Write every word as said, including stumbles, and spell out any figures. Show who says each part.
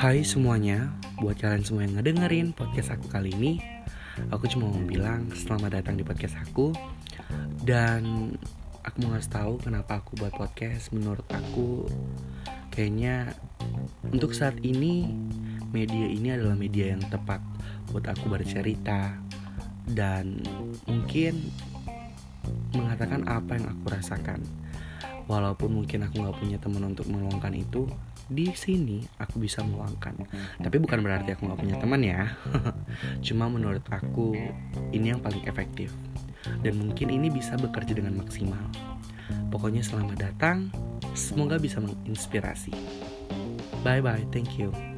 Speaker 1: Hai semuanya, buat kalian semua yang ngedengerin podcast aku kali ini, aku cuma mau bilang selamat datang di podcast aku. Dan aku mau ngasih tahu kenapa aku buat podcast. Menurut aku, kayaknya untuk saat ini media ini adalah media yang tepat buat aku bercerita dan mungkin mengatakan apa yang aku rasakan. Walaupun mungkin aku gak punya teman untuk meluangkan itu, di sini aku bisa meluangkan. Tapi bukan berarti aku gak punya teman ya. Cuma menurut aku ini yang paling efektif, dan mungkin ini bisa bekerja dengan maksimal. Pokoknya selamat datang, semoga bisa menginspirasi. Bye bye, thank you.